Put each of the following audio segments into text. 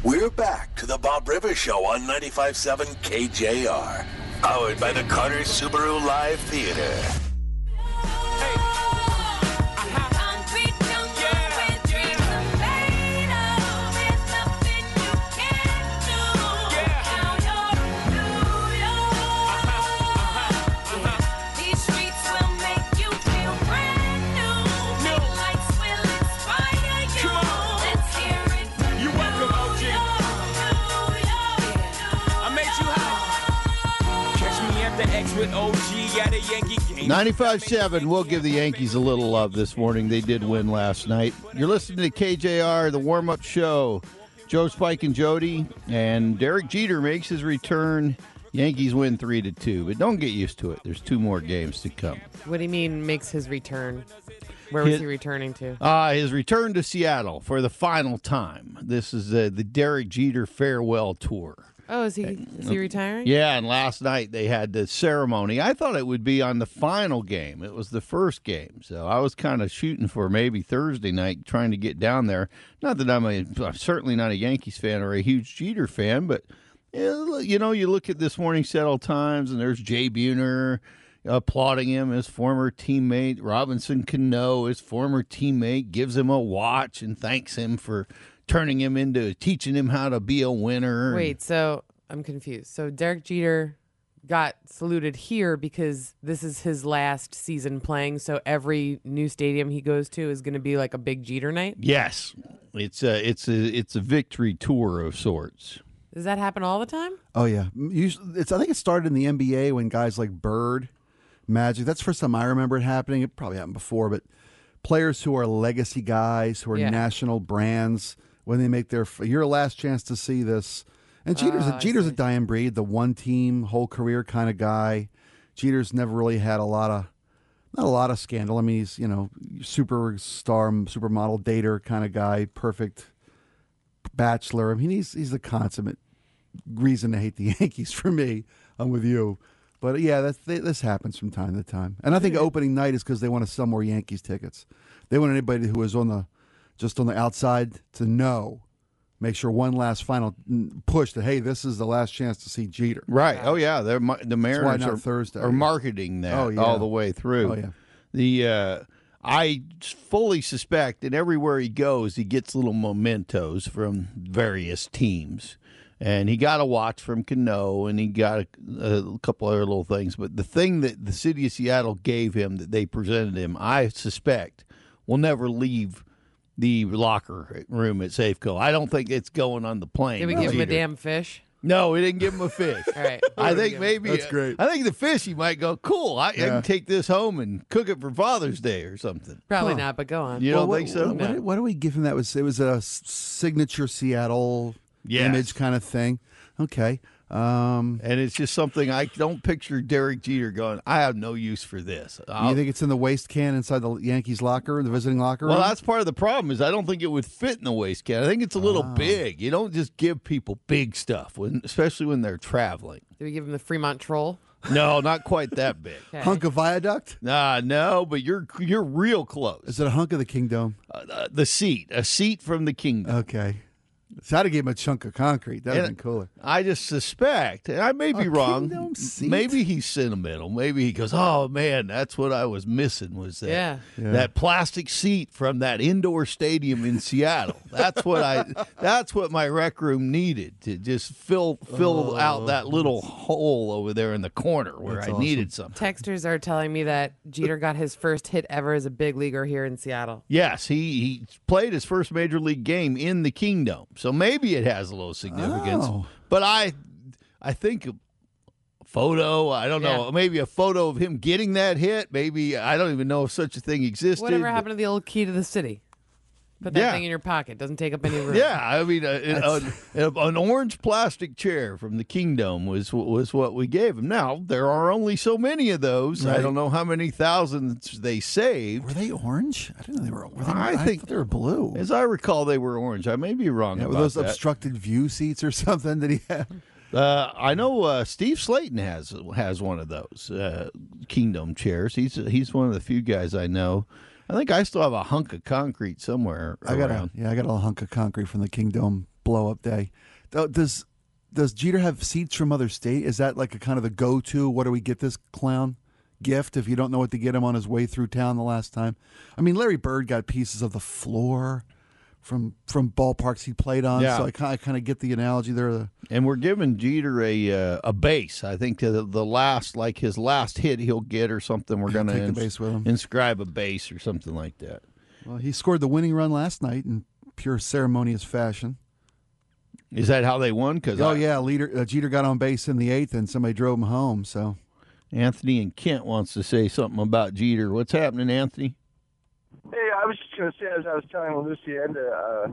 We're back to the Bob Rivers Show on 95.7 KJR. Powered by the Carter Subaru Live Theater. With OG at a Yankee game. 95.7, we'll give the Yankees a little love this morning. They did win last night. You're listening to KJR, the warm-up show. Joe, Spike, and Jody, and Derek Jeter makes his return. Yankees win 3-2, but don't get used to it. There's 2 more games to come. What do you mean makes his return? Where was he returning to? His return to Seattle for the final time. This is the Derek Jeter farewell tour. Oh, is he retiring? Yeah, and last night they had the ceremony. I thought it would be on the final game. It was the first game, so I was kind of shooting for maybe Thursday night, trying to get down there. Not that I'm certainly not a Yankees fan or a huge Jeter fan, but you know, you look at this Morning Seattle Times, and there's Jay Buhner applauding him, his former teammate. Robinson Cano, his former teammate, gives him a watch and thanks him for teaching him how to be a winner. Wait, so I'm confused. So Derek Jeter got saluted here because this is his last season playing, so every new stadium he goes to is going to be like a big Jeter night? Yes. It's a victory tour of sorts. Does that happen all the time? Oh, yeah. I think it started in the NBA when guys like Bird, Magic, that's the first time I remember it happening. It probably happened before, but players who are legacy guys, who are national brands, when they make your last chance to see this. And Jeter's a dying breed, the one team, whole career kind of guy. Jeter's never really had not a lot of scandal. I mean, he's, superstar, supermodel dater kind of guy, perfect bachelor. I mean, he's the consummate reason to hate the Yankees for me. I'm with you. But yeah, this happens from time to time. And I think opening night is because they want to sell more Yankees tickets. They want anybody who is just on the outside to make sure one last final push that, hey, this is the last chance to see Jeter. Right. Oh, yeah. The Mariners are marketing that all the way through. Oh, yeah. I fully suspect that everywhere he goes, he gets little mementos from various teams. And he got a watch from Cano, and he got a couple other little things. But the thing that the city of Seattle gave him, that they presented him, I suspect will never leave the locker room at Safeco. I don't think it's going on the plane. Did we give him a damn fish? No, we didn't give him a fish. All right. I think maybe that's great. I think the fish, he might go, cool, I can take this home and cook it for Father's Day or something. Probably not, but go on. You don't think so? What do we give him? It was a signature Seattle image kind of thing. Okay. And it's just something I don't picture Derek Jeter going, I have no use for this. You think it's in the waste can inside the Yankees locker, the visiting locker room? Well, that's part of the problem is I don't think it would fit in the waste can. I think it's a little big. You don't just give people big stuff, especially when they're traveling. Did we give him the Fremont Troll? No, not quite that big. Okay. Hunk of viaduct? No, but you're real close. Is it a hunk of the Kingdom? A seat from the Kingdom. Okay. So I'd have given him a chunk of concrete. That would have been cooler. I just suspect, and I may be wrong, maybe he's sentimental. Maybe he goes, oh, man, that's what I was missing was that plastic seat from that indoor stadium in Seattle. That's what my rec room needed to just fill out that little hole over there in the corner where I needed something. Texters are telling me that Jeter got his first hit ever as a big leaguer here in Seattle. Yes, he played his first major league game in the Kingdom. So maybe it has a little significance. But I think a photo, I don't know, maybe a photo of him getting that hit. Maybe, I don't even know if such a thing existed. Whatever happened to the old key to the city? Put that thing in your pocket. Doesn't take up any room. Yeah, I mean, an orange plastic chair from the Kingdom was what we gave him. Now, there are only so many of those. Right. I don't know how many thousands they saved. Were they orange? I didn't know they were orange. I think they were blue. As I recall, they were orange. I may be wrong about were those that. Obstructed view seats or something that he had? I know Steve Slayton has one of those Kingdom chairs. He's one of the few guys I know. I think I still have a hunk of concrete somewhere around. I got a hunk of concrete from the Kingdom blow up day. Does Jeter have seats from other state? Is that like a kind of the go-to? What do we get this clown gift if you don't know what to get him on his way through town the last time? I mean, Larry Bird got pieces of the floor from ballparks he played on, so I kind of get the analogy there. And we're giving Jeter a base. I think the last, like his last hit he'll get or something, we're going to base with him. inscribe a base or something like that. Well, he scored the winning run last night in pure ceremonious fashion. Is that how they won? Jeter got on base in the 8th, and somebody drove him home. So Anthony and Kent wants to say something about Jeter. What's happening, Anthony? Hey, I was just going to say, as I was telling Lucianda,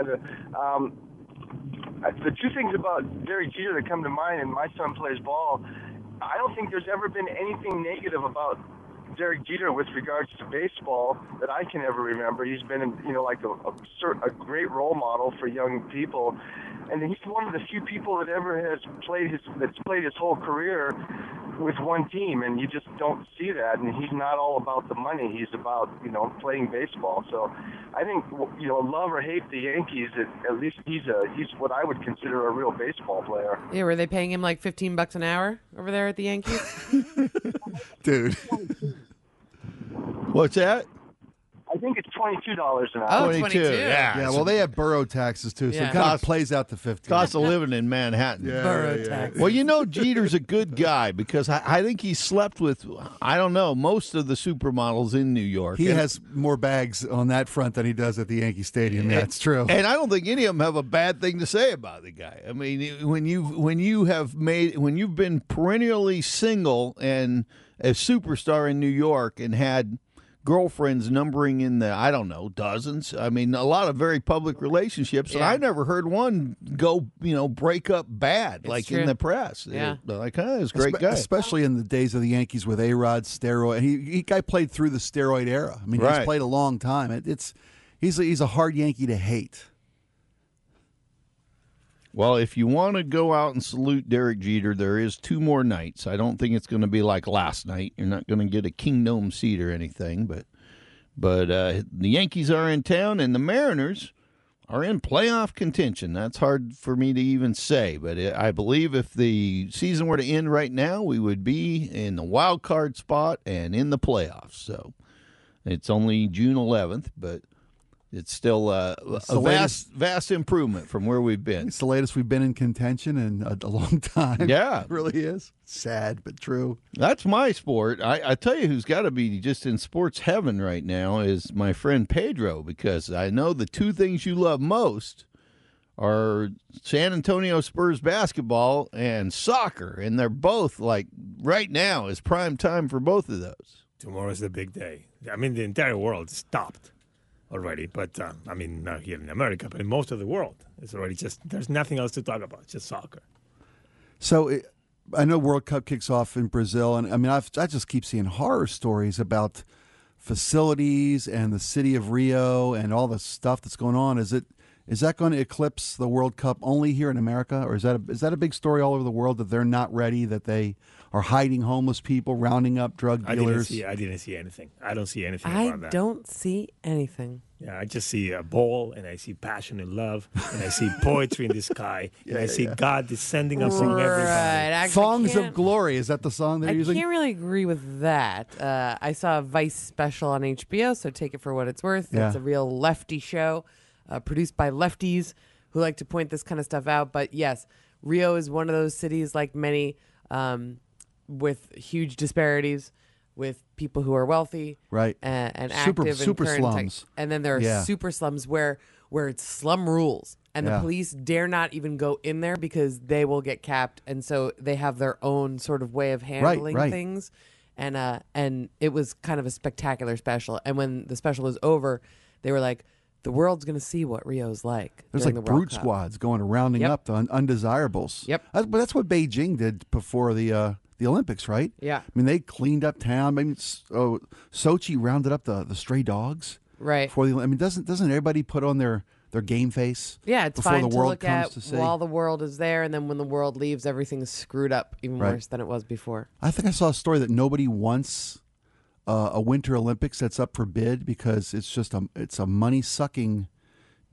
the two things about Derek Jeter that come to mind, and my son plays ball, I don't think there's ever been anything negative about Derek Jeter with regards to baseball that I can ever remember. He's been, like a great role model for young people, and he's one of the few people that ever has played his whole career with one team, and you just don't see that. And he's not all about the money; he's about playing baseball. So I think love or hate the Yankees, at least he's what I would consider a real baseball player. Yeah, were they paying him like $15 an hour over there at the Yankees? Dude. What's that? I think it's $22 an hour. Oh, 22. Yeah, well, they have borough taxes, too, so Yeah. it kind of plays out to 15. Cost of living in Manhattan. Borough tax. Well, Jeter's a good guy because I think he slept with, I don't know, most of the supermodels in New York. He has more bags on that front than he does at the Yankee Stadium. Yeah, it's true. And I don't think any of them have a bad thing to say about the guy. I mean, when you've been perennially single and a superstar in New York and had girlfriends numbering in the, I don't know, dozens. I mean, a lot of very public relationships. Yeah. And I never heard one go, break up bad, It's in true. the press. Yeah. Like, he's a great guy. Especially in the days of the Yankees with A-Rod, steroid. He guy played through the steroid era. I mean, Right. he's played a long time. He's a hard Yankee to hate. Well, if you want to go out and salute Derek Jeter, there is 2 more nights. I don't think it's going to be like last night. You're not going to get a Kingdome seat or anything, but the Yankees are in town and the Mariners are in playoff contention. That's hard for me to even say, but I believe if the season were to end right now, we would be in the wild card spot and in the playoffs. So it's only June 11th, but it's still a vast improvement from where we've been. It's the latest we've been in contention in a long time. Yeah. It really is. Sad, but true. That's my sport. I tell you who's got to be just in sports heaven right now is my friend Pedro, because I know the 2 things you love most are San Antonio Spurs basketball and soccer, and they're both, like, right now is prime time for both of those. Tomorrow's the big day. I mean, the entire world stopped already, but not here in America, but in most of the world, it's already there's nothing else to talk about. It's just soccer. So I know World Cup kicks off in Brazil, and I just keep seeing horror stories about facilities and the city of Rio and all the stuff that's going on. Is that going to eclipse the World Cup only here in America, or is that a big story all over the world that they're not ready, that they are hiding homeless people, rounding up drug dealers? I didn't see anything. I don't see anything I about that. don't see anything. Yeah, I just see a ball, and I see passion and love, and I see poetry in the sky, and I see God descending upon everybody. Right. Actually, Songs of Glory. Is that the song they're I using? can't really agree with that. I saw a Vice special on HBO, so take it for what it's worth. Yeah. It's a real lefty show, produced by lefties who like to point this kind of stuff out. But yes, Rio is one of those cities, like many, with huge disparities, with people who are wealthy, Right. and Super- active in super current slums. and then there are Yeah. super slums where it's slum rules, and Yeah. the police dare not even go in there because they will get capped, and so they have their own sort of way of handling right. things. And it was kind of a spectacular special. And when the special was over, they were like, the world's going to see what Rio's like. There's during like the World brute Cup. squads going and rounding Yep. up the undesirables. Yep. But that's what Beijing did before the Olympics, right? Yeah. I mean, they cleaned up town. I mean, Sochi rounded up the stray dogs. Right. Before doesn't everybody put on their game face? Yeah, it's before fine the to world look comes at to say. while the world is there, and then when the world leaves, everything's screwed up even Right. worse than it was before. I think I saw a story that nobody wants a Winter Olympics that's up for bid because it's a money sucking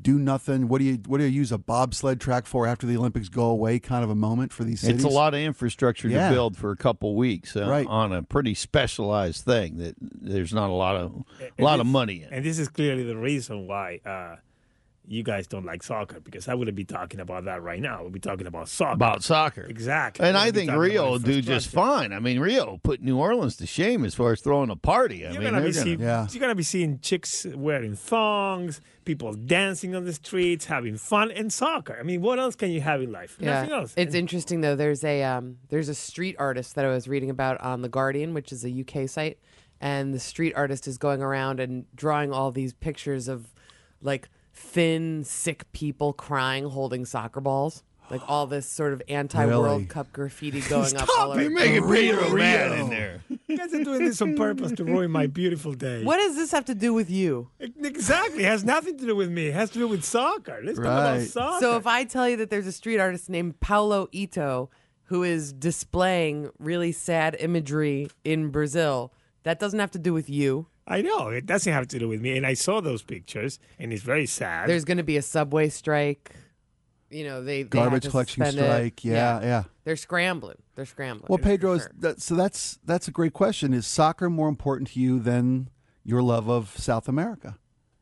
do nothing. What do you use a bobsled track for after the Olympics go away? Kind of a moment for these cities. It's a lot of infrastructure Yeah. to build for a couple weeks Right. on a pretty specialized thing that there's not a lot of money in. And this is clearly the reason why you guys don't like soccer, because I wouldn't be talking about that right now. We'll be talking about soccer. About soccer. Exactly. And We'll I be think talking Rio about will do just infrastructure. fine. I mean, Rio put New Orleans to shame as far as throwing a party. You're they're gonna be gonna- seeing, Yeah. you're gonna be seeing chicks wearing thongs, people dancing on the streets, having fun, and soccer. I mean, what else can you have in life? Nothing else. It's interesting though. There's a street artist that I was reading about on The Guardian, which is a UK site, and the street artist is going around and drawing all these pictures of like thin, sick people crying, holding soccer balls. Like all this sort of anti-World Really? Cup graffiti going up all over. You're making Pedro mad in there. You guys are doing this on purpose to ruin my beautiful day. What does this have to do with you? Exactly. It has nothing to do with me. It has to do with soccer. Let's talk about Right. soccer. So if I tell you that there's a street artist named Paulo Ito who is displaying really sad imagery in Brazil, that doesn't have to do with you. I know. It doesn't have to do with me. And I saw those pictures, and it's very sad. There's going to be a subway strike. You know, they have Garbage to collection suspend it. strike. Yeah. They're scrambling. Well, Well, Pedro, sure. that's a great question. Is soccer more important to you than your love of South America?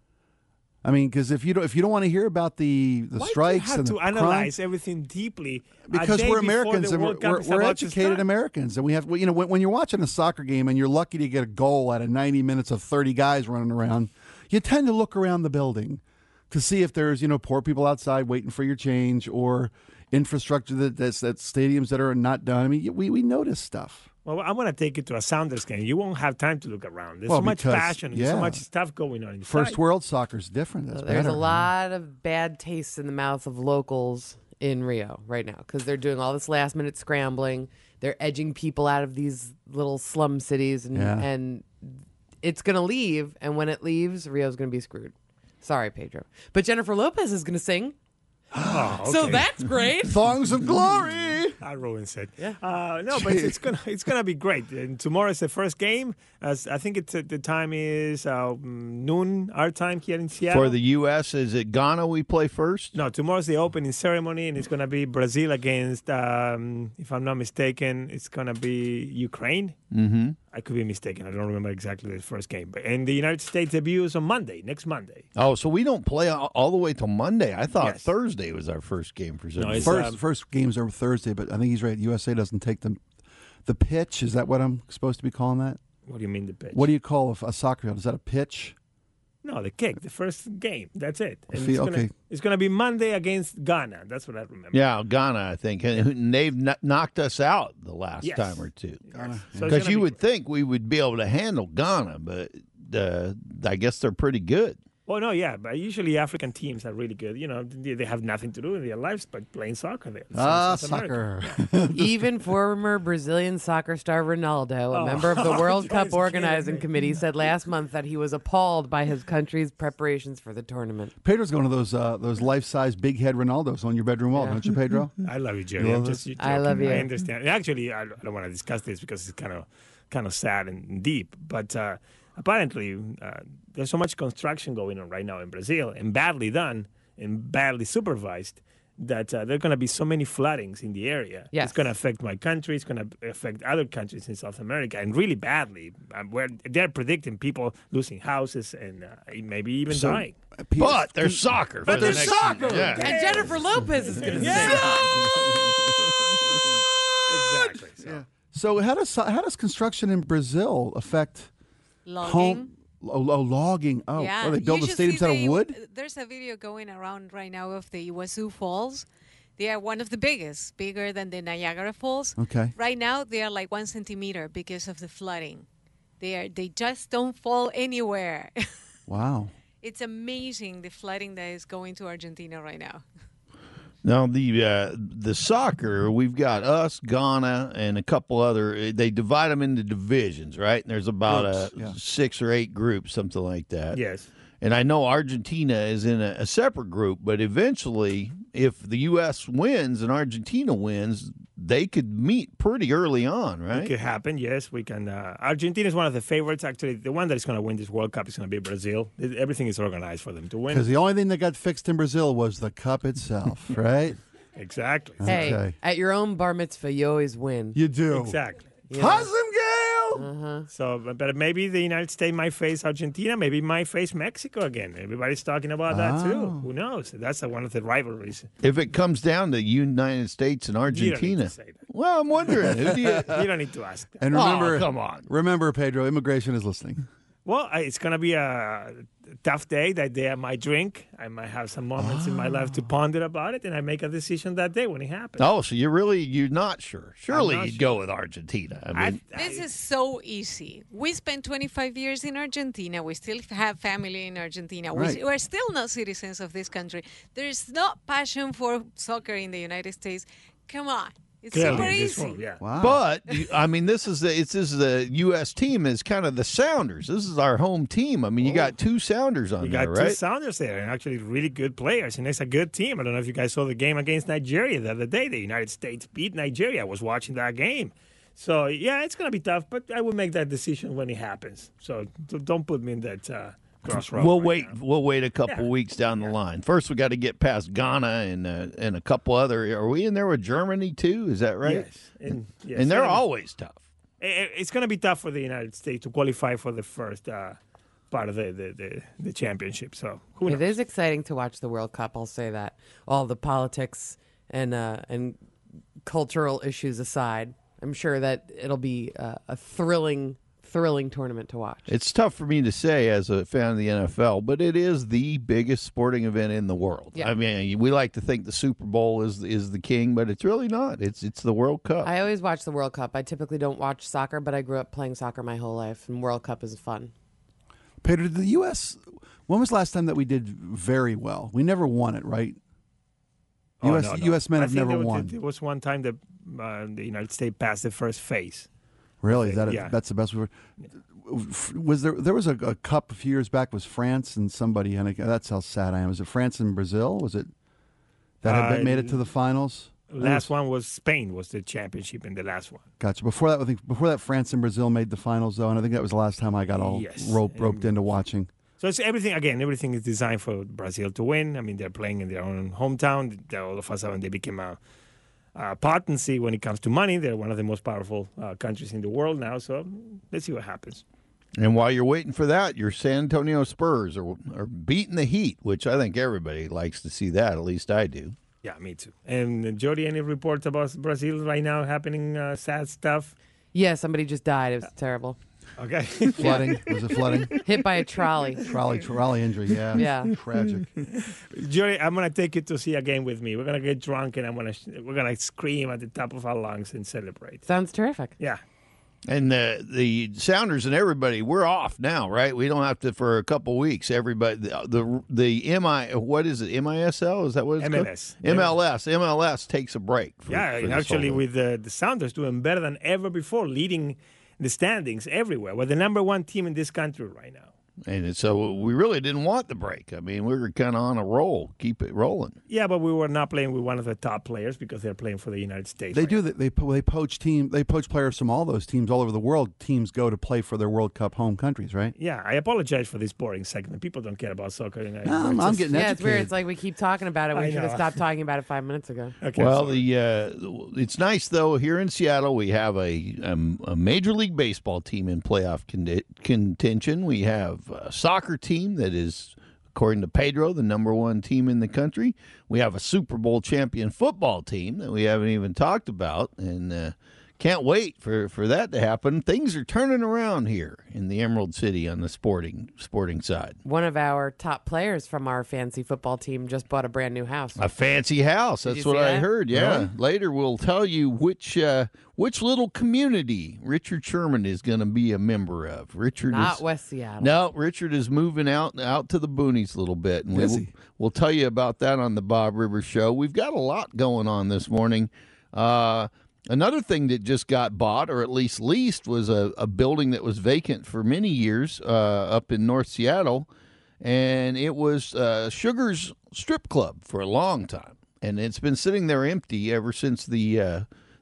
I mean, because if you don't want to hear about the Why strikes do you have and to the analyze crime, everything deeply? a because day we're before Americans the and World Cup is we're about to educated start? Americans, and we have when you're watching a soccer game and you're lucky to get a goal out of 90 minutes of 30 guys running around, you tend to look around the building to see if there's poor people outside waiting for your change or infrastructure that's stadiums that are not done. I mean, we notice stuff. Well, I want to take you to a Sounders game. You won't have time to look around. There's Well, so much because- passion. There's so yeah. much stuff going on inside. First world soccer's different. That's There's better. a lot of bad tastes in the mouth of locals in Rio right now because they're doing all this last minute scrambling. They're edging people out of these little slum cities, and it's going to leave. And when it leaves, Rio's going to be screwed. Sorry, Pedro. But Jennifer Lopez is going to sing. Oh, okay. So that's great. Thongs of glory. I ruined it. Yeah. No, but it's gonna be great. And tomorrow is the first game. As I think the time is noon our time here in Seattle. For the U.S., is it Ghana we play first? No, tomorrow's the opening ceremony, and it's gonna be Brazil against, if I'm not mistaken, it's gonna be Ukraine. Mm-hmm. I could be mistaken. I don't remember exactly the first game. And the United States debuts on Monday, next Monday. Oh, so we don't play all the way till Monday. I thought Yes. Thursday was our first game for some No, reason. it's, First games are Thursday, but I think he's right. USA doesn't take the pitch. Is that what I'm supposed to be calling that? What do you mean the pitch? What do you call a soccer field? Is that a pitch? No, the kick, the first game. That's it. And Okay. it's gonna be Monday against Ghana. That's what I remember. Yeah, Ghana, I think. And they've knocked us out the last Yes. time or two. So it's Because gonna you be would think we would be able to handle Ghana, but I guess they're pretty good. Well, no, yeah, but usually African teams are really good. They have nothing to do in their lives but playing soccer. There, South America. Soccer. Even former Brazilian soccer star Ronaldo, a member of the World Cup organizing committee, said last month that he was appalled by his country's preparations for the tournament. Pedro's going to those life-size big head Ronaldos on your bedroom wall, don't you, Pedro? I love you, Jerry. You I'm love just I love you. I understand. Actually, I don't want to discuss this because it's kind of sad and deep. But apparently, there's so much construction going on right now in Brazil, and badly done and badly supervised, that there are going to be so many floodings in the area. Yes. It's going to affect my country. It's going to affect other countries in South America, and really badly. Where they're predicting people losing houses and maybe even dying. But there's soccer. But for the there's next soccer! season. Yeah. And Jennifer Lopez is going to sing. Exactly. So. So how does construction in Brazil affect Logging. logging? Oh, Yeah. they build You the should see stadiums out of wood? There's a video going around right now of the Iguazu Falls. They are one of the biggest, bigger than the Niagara Falls. Okay. Right now, they are like 1 centimeter because of the flooding. They just don't fall anywhere. Wow. It's amazing the flooding that is going to Argentina right now. Now the soccer, we've got us, Ghana, and a couple other. They divide them into divisions, right? And there's about Groups, yeah. 6 or 8 groups, something like that. Yes. And I know Argentina is in a separate group, but eventually, if the U.S. wins and Argentina wins, they could meet pretty early on, right? It could happen, yes. We can. Argentina is one of the favorites. Actually, the one that is going to win this World Cup is going to be Brazil. Everything is organized for them to win. Because the only thing that got fixed in Brazil was the cup itself, right? Exactly. Hey, Okay. at your own bar mitzvah, you always win. You do. Exactly. Awesome, Gail! Uh-huh. So, but maybe the United States might face Argentina. Maybe might face Mexico again. Everybody's talking about that too. Who knows? That's one of the rivalries. If it comes down to United States and You don't need Argentina, to say that. well, I'm wondering who do you? You don't need to ask that. And remember, Oh, come on. Remember, Pedro, immigration is listening. Well, it's going to be a tough day. That day I might drink. I might have some moments in my life to ponder about it, and I make a decision that day when it happens. Oh, so you're not sure? Surely not you'd sure. go with Argentina. I mean, This is so easy. We spent 25 years in Argentina. We still have family in Argentina. Right. We're still not citizens of this country. There is no passion for soccer in the United States. Come on. It's Clearly super in this easy. room, yeah. Wow. but I mean, this is the U.S. team is kind of the Sounders. This is our home team. I mean, you got two Sounders on You there, got two right? Sounders there, and actually really good players, and it's a good team. I don't know if you guys saw the game against Nigeria the other day. The United States beat Nigeria. I was watching that game. So, yeah, it's going to be tough, but I will make that decision when it happens. So don't put me in that crossroad. We'll right wait. now. We'll wait a couple Yeah. weeks down the line. First, we got to get past Ghana and a couple other. Are we in there with Germany too? Is that right? Yes. And, yes, And they're it's gonna be- always tough. It's going to be tough for the United States to qualify for the first part of the championship. So who knows? It is exciting to watch the World Cup. I'll say that. All the politics and cultural issues aside, I'm sure that it'll be a thrilling tournament to watch. It's tough for me to say as a fan of the NFL, but it is the biggest sporting event in the world. Yeah. I mean, we like to think the Super Bowl is the king, but it's really not. It's the World Cup. I always watch the World Cup. I typically don't watch soccer, but I grew up playing soccer my whole life, and World Cup is fun. Pedro, did the U.S., when was the last time that we did very well? We never won it, right? Oh, U.S. no. U.S. men I have think never there won. There was one time that the United States passed the first phase. Really? Is that Yeah. that's the best we were? Was there was a cup a few years back? Was France and somebody? And that's how sad I am. Was it France and Brazil? Was it that had made it to the finals? Last one was Spain was the championship in the last one. Gotcha. Before that, France and Brazil made the finals though, and I think that was the last time I got all Yes. roped into watching. So it's everything everything is designed for Brazil to win. I mean, they're playing in their own hometown. All of a sudden, they became a potency when it comes to money. They're one of the most powerful countries in the world now. So let's see what happens. And while you're waiting for that, your San Antonio Spurs are beating the Heat, which I think everybody likes to see that. At least I do. Yeah, me too. And Jody, any reports about Brazil right now happening sad stuff? Yeah, somebody just died. It was terrible. Okay. Flooding? Was it flooding? Hit by a trolley. Trolley injury. Yeah. Yeah. Tragic. Jody, I'm gonna take you to see a game with me. We're gonna get drunk and we're gonna scream at the top of our lungs and celebrate. Sounds terrific. Yeah. And the Sounders and everybody, we're off now, right? We don't have to for a couple weeks. Everybody, what is it? MISL? Is that what it's MLS. called? MLS takes a break. For And this actually, whole- with the Sounders doing better than ever before, leading the standings everywhere. We're the number one team in this country right now. and so we really didn't want the break. I mean, we were kind of on a roll, keep it rolling. Yeah, but we were not playing with one of the top players because they're playing for the United States. They right do now. that. They poach They poach players from all those teams all over the world. Teams go to play for their World Cup home countries, right? Yeah, I apologize for this boring segment. People don't care about soccer. No, I'm getting Yeah, it's weird. educated. It's like we keep talking about it. I We should have know. stopped talking about it 5 minutes ago. Okay, Well, sorry. it's nice though. Here in Seattle, we have a Major League Baseball team in playoff contention. We have a soccer team that is, according to Pedro, the number one team in the country. We have a Super Bowl champion football team that we haven't even talked about, and can't wait for that to happen. Things are turning around here in the Emerald City on the sporting side. One of our top players from our fancy football team just bought a brand new house. A fancy house. Did That's you what see I that? heard. Yeah. Really? Later we'll tell you which little community Richard Sherman is going to be a member of. Richard Not is West Seattle. no. Richard is moving out to the boonies a little bit, and Is he? we'll tell you about that on the Bob Rivers Show. We've got a lot going on this morning. Another thing that just got bought, or at least leased, was a building that was vacant for many years up in North Seattle, and it was Sugar's Strip Club for a long time, and it's been sitting there empty ever since the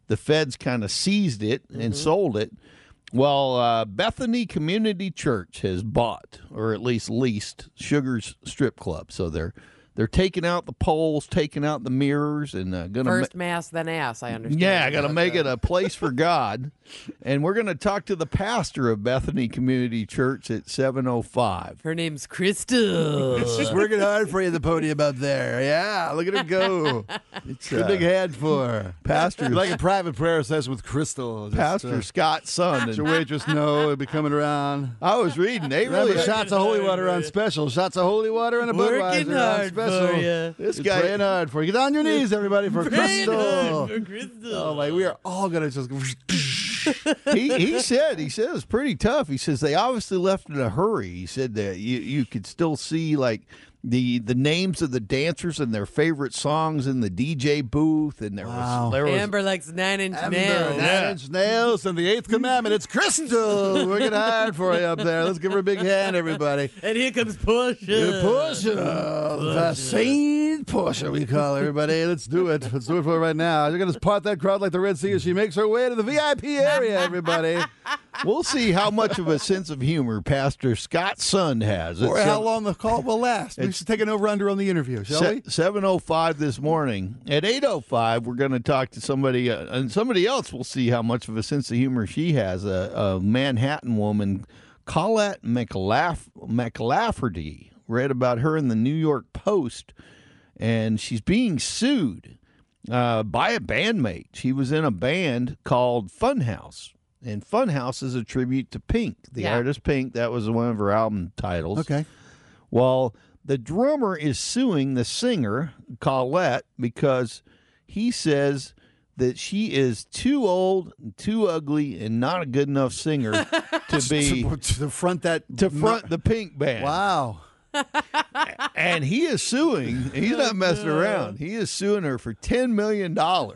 the feds kind of seized it and sold it. Well, Bethany Community Church has bought, or at least leased, Sugar's Strip Club. So they're taking out the poles, taking out the mirrors, and going to First mass, then ass, I understand. yeah, got to make it a place for God. And we're going to talk to the pastor of Bethany Community Church at 7:05. Her name's Crystal. She's working hard for you at the podium up there. Yeah, look at her go. It's a big hand for her. Pastor, Like a private prayer session with Crystal. Just, Pastor Scott's son. Let your waitress know it'll be coming around. I was reading. They Remember, really shots of holy water on special. Shots of holy water and a Working Budweiser on hard special. for ya. This He's guy praying hard for you. Get on your knees, everybody, for Crystal. For Crystal. Oh, like we are all gonna just. he said it's pretty tough. He says they obviously left in a hurry. He said that you could still see like the names of the dancers and their favorite songs in the DJ booth, and there was Amber likes 9-inch nails. 9-inch nails and the 8th commandment. It's Crystal. Working hard for you up there. Let's give her a big hand, everybody. And here comes Portia. Portia, the Saint Portia, we call everybody. Let's do it. Let's do it for her right now. You're going to part that crowd like the Red Sea as she makes her way to the VIP area, everybody. We'll see how much of a sense of humor Pastor Scott's son has. Or how long the call will last. We should take an over-under on the interview, shall we? 7:05 this morning. At 8:05, we're going to talk to somebody, and somebody else will see how much of a sense of humor she has. A Manhattan woman, Colette McLafferty, read about her in the New York Post, and she's being sued by a bandmate. She was in a band called Funhouse. And Funhouse is a tribute to Pink, the artist Pink. That was one of her album titles. Okay. Well, the drummer is suing the singer, Colette, because he says that she is too old, too ugly, and not a good enough singer to be to front the Pink band. Wow. And he is suing. He's not messing around. He is suing her for $10 million.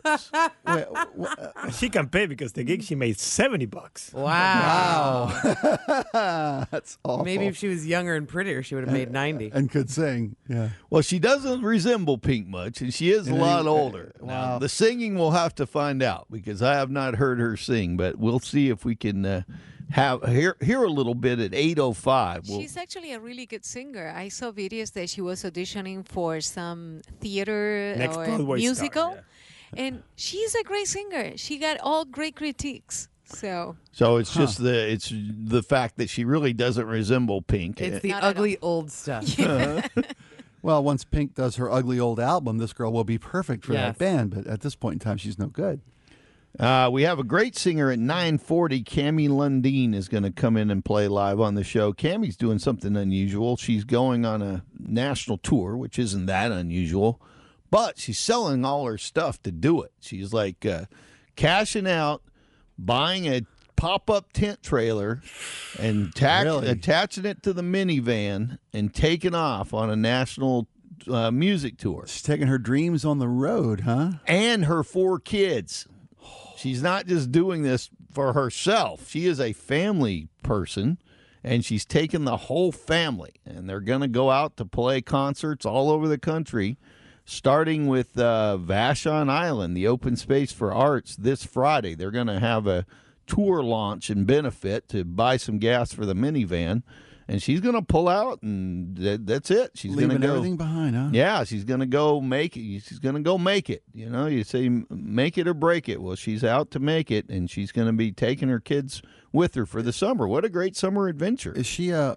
She can pay because the gig she made $70. Wow. That's awful. Maybe if she was younger and prettier, she would have made 90. And could sing. Yeah. Well, she doesn't resemble Pink much, and she is a lot older. Wow. Now, the singing we'll have to find out because I have not heard her sing, but we'll see if we can hear a little bit at 8:05. She's actually a really good singer. I saw videos that she was auditioning for some theater Next or Broadway musical, star, and she's a great singer. She got all great critiques. So it's just the fact that she really doesn't resemble Pink. It's the Not at ugly old stuff. Well, once Pink does her ugly old album, this girl will be perfect for that Yes. band. But at this point in time, she's no good. We have a great singer at 9:40. Cammie Lundeen is going to come in and play live on the show. Cammie's doing something unusual. She's going on a national tour, which isn't that unusual, but she's selling all her stuff to do it. She's like cashing out, buying a pop-up tent trailer and attaching it to the minivan and taking off on a national music tour. She's taking her dreams on the road, huh? And her 4 kids. She's not just doing this for herself. She is a family person, and she's taken the whole family. And they're going to go out to play concerts all over the country, starting with Vashon Island, the Open Space for Arts, this Friday. They're going to have a tour launch and benefit to buy some gas for the minivan. And she's going to pull out, and that's it. She's going to Leaving go everything behind, huh? Yeah, she's going to go make it. She's going to go make it. You know, you say make it or break it. Well, she's out to make it, and she's going to be taking her kids with her for the summer. What a great summer adventure. Is she how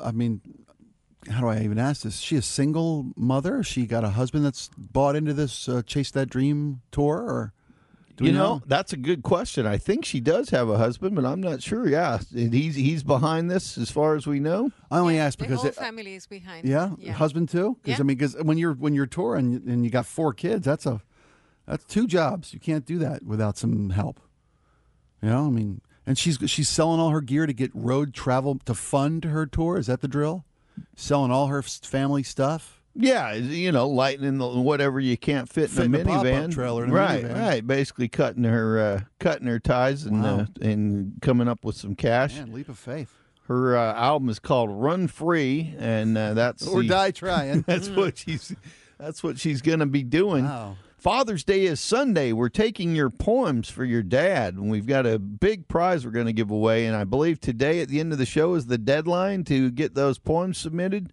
do I even ask this? Is she a single mother? She got a husband that's bought into this Chase That Dream tour? Or do we know? That's a good question. I think she does have a husband, but I'm not sure. Yeah, and he's behind this as far as we know. I only asked the because whole family is behind. yeah, her. husband too. Because Yeah. because when you're touring and you got 4 kids, that's 2 jobs. You can't do that without some help. You know, I mean, and she's selling all her gear to get road travel to fund her tour. Is that the drill? Selling all her family stuff. Yeah, lightening whatever you can't fit in a Fit in a pop-up minivan. trailer in a right, minivan. right. Basically cutting her ties and Wow. and coming up with some cash. Man, leap of faith. Her album is called Run Free, and that's Or die trying. That's what she's going to be doing. Wow. Father's Day is Sunday. We're taking your poems for your dad, and we've got a big prize we're going to give away. And I believe today at the end of the show is the deadline to get those poems submitted,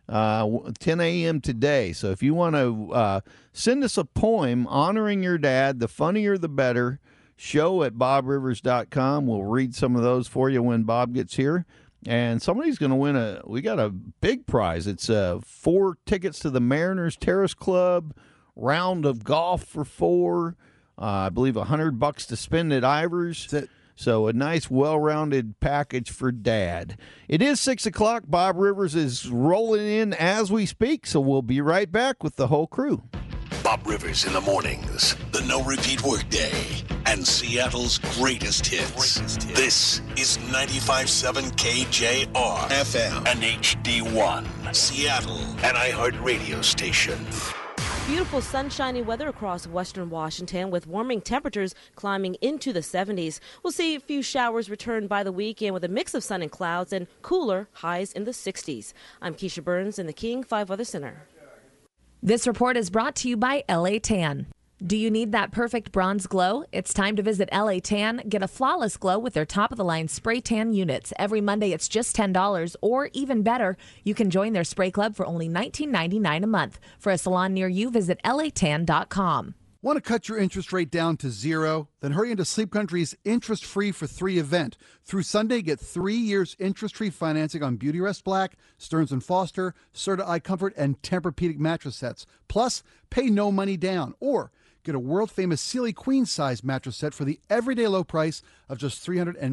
10 a.m. today. So if you want to send us a poem honoring your dad, the funnier the better, show at bobrivers.com. We'll read some of those for you when Bob gets here. And somebody's going to win we got a big prize. It's 4 tickets to the Mariners Terrace Club, round of golf for 4, I believe $100 to spend at Ivers. That's it. So a nice, well-rounded package for Dad. It is 6 o'clock. Bob Rivers is rolling in as we speak, so we'll be right back with the whole crew. Bob Rivers in the mornings, the no-repeat workday, and Seattle's greatest hits. This is 95.7 KJR, FM, and HD1, Seattle, an iHeart radio station. Beautiful sunshiny weather across western Washington with warming temperatures climbing into the 70s. We'll see a few showers return by the weekend with a mix of sun and clouds and cooler highs in the 60s. I'm Keisha Burns in the King 5 Weather Center. This report is brought to you by LA Tan. Do you need that perfect bronze glow? It's time to visit LA Tan. Get a flawless glow with their top-of-the-line spray tan units. Every Monday, it's just $10, or even better, you can join their spray club for only $19.99 a month. For a salon near you, visit latan.com. Want to cut your interest rate down to 0? Then hurry into Sleep Country's interest-free for 3 event. Through Sunday, get 3 years interest-free financing on Beautyrest Black, Stearns & Foster, Serta iComfort, and Tempur-Pedic mattress sets. Plus, pay no money down. Or get a world-famous Sealy queen-size mattress set for the everyday low price of just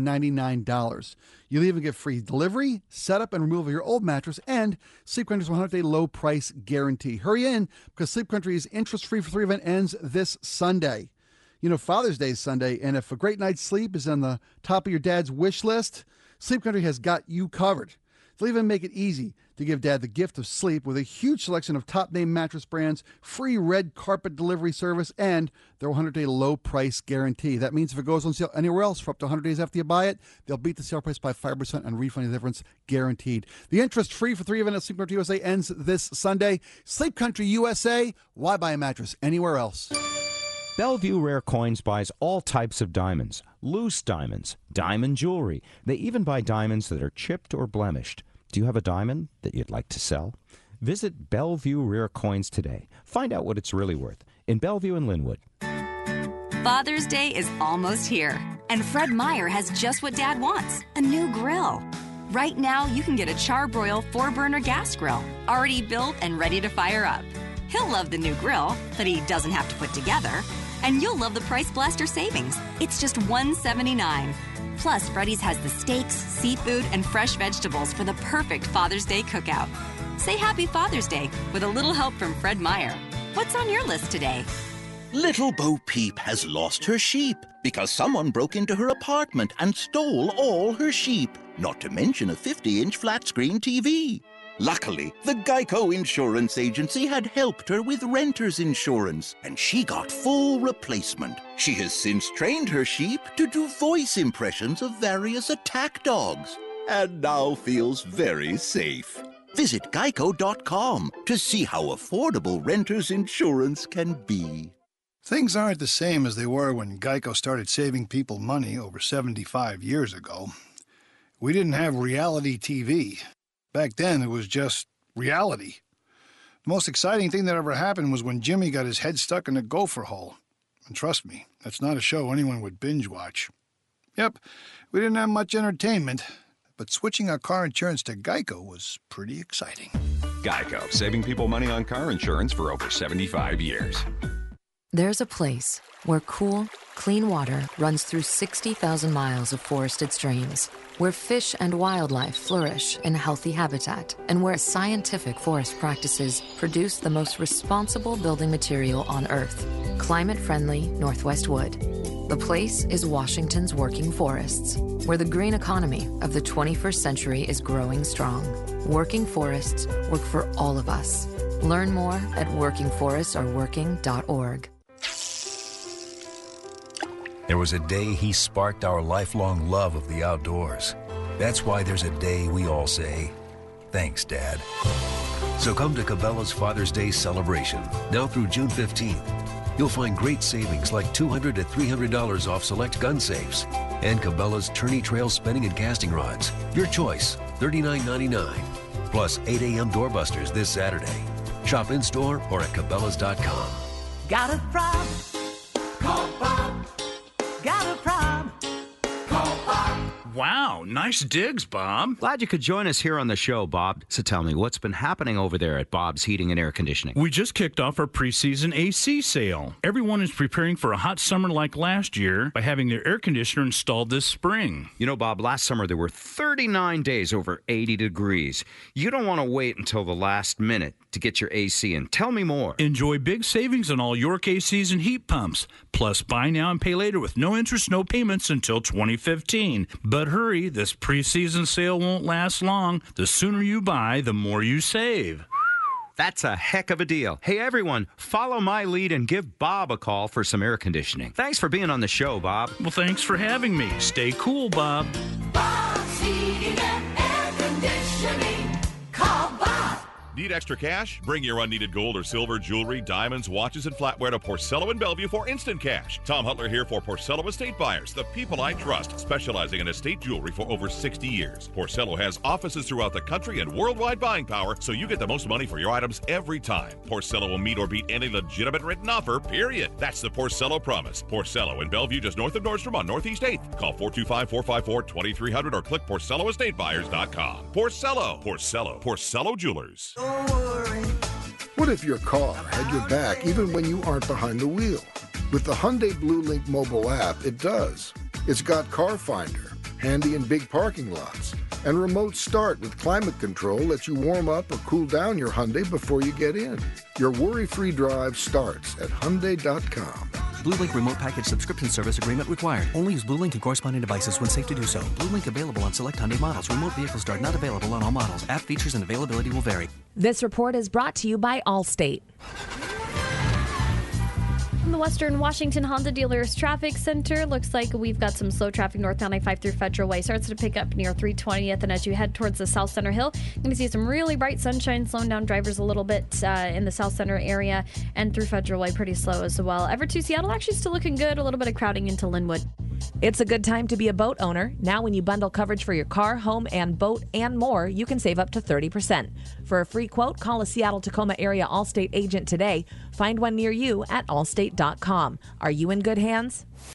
$399. You'll even get free delivery, setup, and removal of your old mattress, and Sleep Country's 100-day low price guarantee. Hurry in, because Sleep Country's interest-free for 3 event ends this Sunday. You know, Father's Day is Sunday, and if a great night's sleep is on the top of your dad's wish list, Sleep Country has got you covered. They'll even make it easy to give Dad the gift of sleep with a huge selection of top-name mattress brands, free red carpet delivery service, and their 100-day low price guarantee. That means if it goes on sale anywhere else for up to 100 days after you buy it, they'll beat the sale price by 5% and refund the difference guaranteed. The interest-free for 3 event at Sleep Country USA ends this Sunday. Sleep Country USA, why buy a mattress anywhere else? Bellevue Rare Coins buys all types of diamonds, loose diamonds, diamond jewelry. They even buy diamonds that are chipped or blemished. Do you have a diamond that you'd like to sell? Visit Bellevue Rare Coins today. Find out what it's really worth in Bellevue and Linwood. Father's Day is almost here, and Fred Meyer has just what Dad wants, a new grill. Right now, you can get a Char-Broil 4-burner gas grill, already built and ready to fire up. He'll love the new grill that he doesn't have to put together, and you'll love the Price Blaster savings. It's just $179. Plus, Freddy's has the steaks, seafood, and fresh vegetables for the perfect Father's Day cookout. Say Happy Father's Day with a little help from Fred Meyer. What's on your list today? Little Bo Peep has lost her sheep because someone broke into her apartment and stole all her sheep, not to mention a 50-inch flat-screen TV. Luckily, the Geico Insurance Agency had helped her with renter's insurance, and she got full replacement. She has since trained her sheep to do voice impressions of various attack dogs, and now feels very safe. Visit geico.com to see how affordable renter's insurance can be. Things aren't the same as they were when Geico started saving people money over 75 years ago. We didn't have reality TV. Back then, it was just reality. The most exciting thing that ever happened was when Jimmy got his head stuck in a gopher hole. And trust me, that's not a show anyone would binge watch. Yep, we didn't have much entertainment, but switching our car insurance to Geico was pretty exciting. Geico, saving people money on car insurance for over 75 years. There's a place where cool, clean water runs through 60,000 miles of forested streams, where fish and wildlife flourish in healthy habitat, and where scientific forest practices produce the most responsible building material on Earth, climate-friendly Northwest wood. The place is Washington's working forests, where the green economy of the 21st century is growing strong. Working forests work for all of us. Learn more at workingforests.org. There was a day he sparked our lifelong love of the outdoors. That's why there's a day we all say, thanks, Dad. So come to Cabela's Father's Day celebration, now through June 15th. You'll find great savings like $200 to $300 off select gun safes and Cabela's Tourney Trail spinning and casting rods. Your choice, $39.99. Plus 8 a.m. doorbusters this Saturday. Shop in-store or at Cabela's.com. Got a problem? Call Bob. Got a problem? Call Bob. Wow, nice digs, Bob. Glad you could join us here on the show, Bob. So tell me, what's been happening over there at Bob's Heating and Air Conditioning? We just kicked off our preseason AC sale. Everyone is preparing for a hot summer like last year by having their air conditioner installed this spring. You know, Bob, last summer there were 39 days over 80 degrees. You don't want to wait until the last minute to get your AC in. Tell me more. Enjoy big savings on all York ACs and heat pumps. Plus, buy now and pay later with no interest, no payments until 2015. But hurry, this preseason sale won't last long. The sooner you buy, the more you save. That's a heck of a deal. Hey, everyone, follow my lead and give Bob a call for some air conditioning. Thanks for being on the show, Bob. Well, thanks for having me. Stay cool, Bob. Bob's Heating and Air Conditioning. Call Bob. Need extra cash? Bring your unneeded gold or silver, jewelry, diamonds, watches, and flatware to Porcello in Bellevue for instant cash. Tom Hutler here for Porcello Estate Buyers, the people I trust, specializing in estate jewelry for over 60 years. Porcello has offices throughout the country and worldwide buying power, so you get the most money for your items every time. Porcello will meet or beat any legitimate written offer, period. That's the Porcello promise. Porcello in Bellevue, just north of Nordstrom on Northeast 8th. Call 425-454-2300 or click PorcelloEstateBuyers.com. Porcello Jewelers. What if your car had your back even when you aren't behind the wheel? With the Hyundai Blue Link mobile app, it does. It's got Car Finder, handy in big parking lots, and remote start with climate control lets you warm up or cool down your Hyundai before you get in. Your worry-free drive starts at Hyundai.com. Blue Link remote package subscription service agreement required. Only use Blue Link and corresponding devices when safe to do so. Blue Link available on select Hyundai models. Remote vehicle start not available on all models. App features and availability will vary. This report is brought to you by Allstate. From the Western Washington Honda Dealers Traffic Center, looks like we've got some slow traffic northbound I-5 through Federal Way. Starts to pick up near 320th, and as you head towards the South Center Hill, you're going to see some really bright sunshine, slowing down drivers a little bit in the South Center area, and through Federal Way, pretty slow as well. Everett to Seattle, actually still looking good, a little bit of crowding into Linwood. It's a good time to be a boat owner. Now when you bundle coverage for your car, home, and boat, and more, you can save up to 30%. For a free quote, call a Seattle-Tacoma area Allstate agent today. Find one near you at allstate.com. Are you in good hands?